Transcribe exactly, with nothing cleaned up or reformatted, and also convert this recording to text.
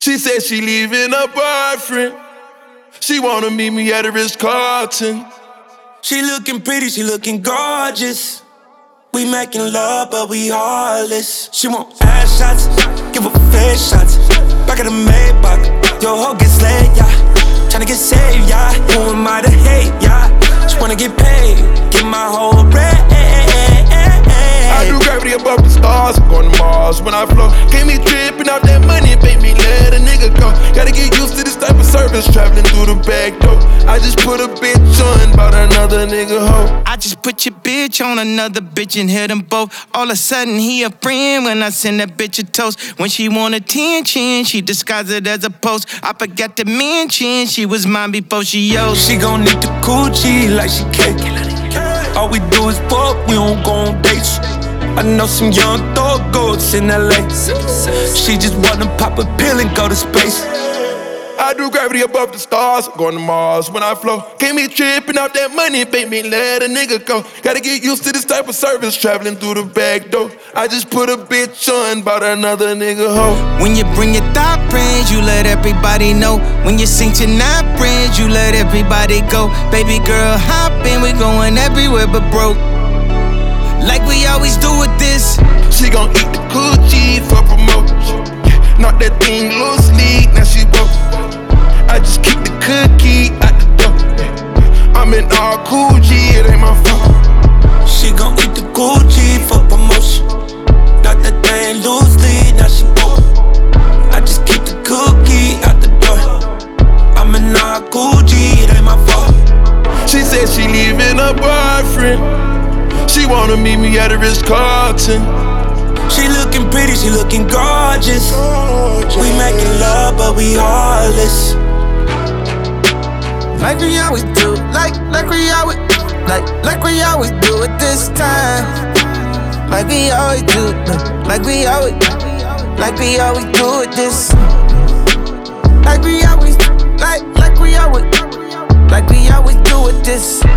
She said she leaving her boyfriend. She wanna meet me at the Ritz-Carlton. She looking pretty, she looking gorgeous. We making love, but we heartless. She want ass shots, give her face shots. Back at the Maybach, your hoe get slayed, yeah. Tryna get saved, yeah. Who am I to hate, yeah? Just wanna get paid, get my whole bread. I do gravity above the stars, I'm going to Mars when I flow. Get me dripping off that money, make me let a nigga go. Gotta get used to this type of service, traveling through the back door. I just put a bitch on, bought another nigga hoe. I just put your bitch on another bitch and hit them both. All of a sudden he a friend when I send that bitch a toast. When she want attention, she disguise it as a post. I forgot to mention she was mine before she yours. She gon' need the coochie like she cake. All we do is fuck, we don't go on dates. I know some young thug goats in L A. She just wanna pop a pill and go to space. I do gravity above the stars, I'm going to Mars when I flow. Get me tripping off that money, make me let a nigga go. Gotta get used to this type of service, traveling through the back door. I just put a bitch on, bought another nigga hoe. When you bring your thought friends, you let everybody know. When you sing to not friends, you let everybody go. Baby girl, hop in, we going everywhere but broke. Like we always do with this. She gon' eat the coochie for promotion. Knock that thing loosely, now she woke. I just keep the cookie out the door. I'm in all Gucci, it ain't my fault. She gon' eat the Gucci for promotion. Knock that thing loosely, now she woke. I just keep the cookie out the door. I'm in all Gucci, it ain't my fault. She said she leaving her boyfriend. She wanna meet me at the Ritz-Carlton. She looking pretty, she looking gorgeous. We making love, but we heartless. Like we always do, like, like we always, like, like we always do it this time. Like we always do, like we always, like we always do it this. Like we always, like, like we always, like we always do it this.